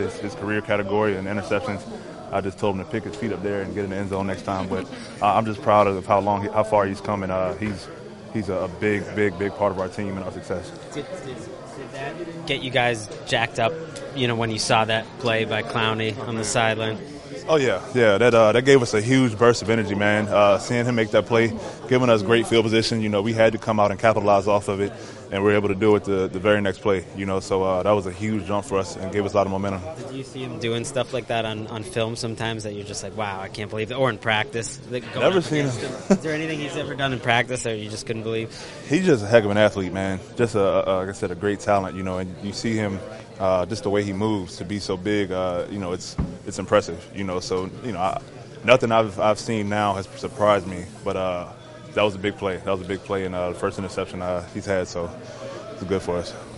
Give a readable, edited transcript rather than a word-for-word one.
his career category and interceptions. I just told him to pick his feet up there and get in the end zone next time. But I'm just proud of how far he's come, and he's a big part of our team and our success. Did that get you guys jacked up, when you saw that play by Clowney on the sideline? Oh, yeah. That gave us a huge burst of energy, man. Seeing him make that play, giving us great field position. We had to come out and capitalize off of it, and we were able to do it the very next play. So that was a huge jump for us and gave us a lot of momentum. Did you see him doing stuff like that on film sometimes that you're just like, wow, I can't believe it? Or in practice? Never seen him. Is there anything he's ever done in practice that you just couldn't believe? He's just a heck of an athlete, man. Just, like I said, a great talent, and you see him just the way he moves to be so big, it's impressive, So, nothing I've seen now has surprised me, but that was a big play. That was a big play and the first interception he's had, so it's good for us.